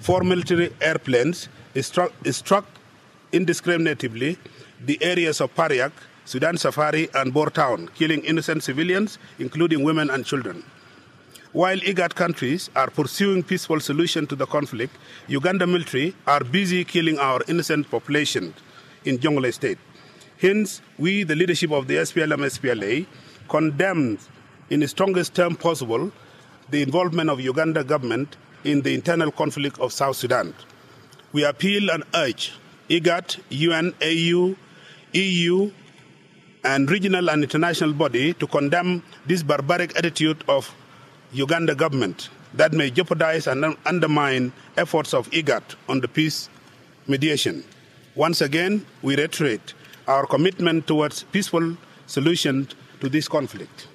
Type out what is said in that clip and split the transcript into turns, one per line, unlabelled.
4 military airplanes struck indiscriminately the areas of Pariak, Sudan Safari, and Bor Town, killing innocent civilians, including women and children. While IGAD countries are pursuing peaceful solution to the conflict, Uganda military are busy killing our innocent population in Jonglei State. Hence, we, the leadership of the SPLM-SPLA, condemn in the strongest term possible the involvement of Uganda government in the internal conflict of South Sudan. We appeal and urge IGAD, UN, AU, EU, and regional and international body to condemn this barbaric attitude of Uganda government that may jeopardize and undermine efforts of IGAD on the peace mediation. Once again, we reiterate our commitment towards peaceful solution to this conflict.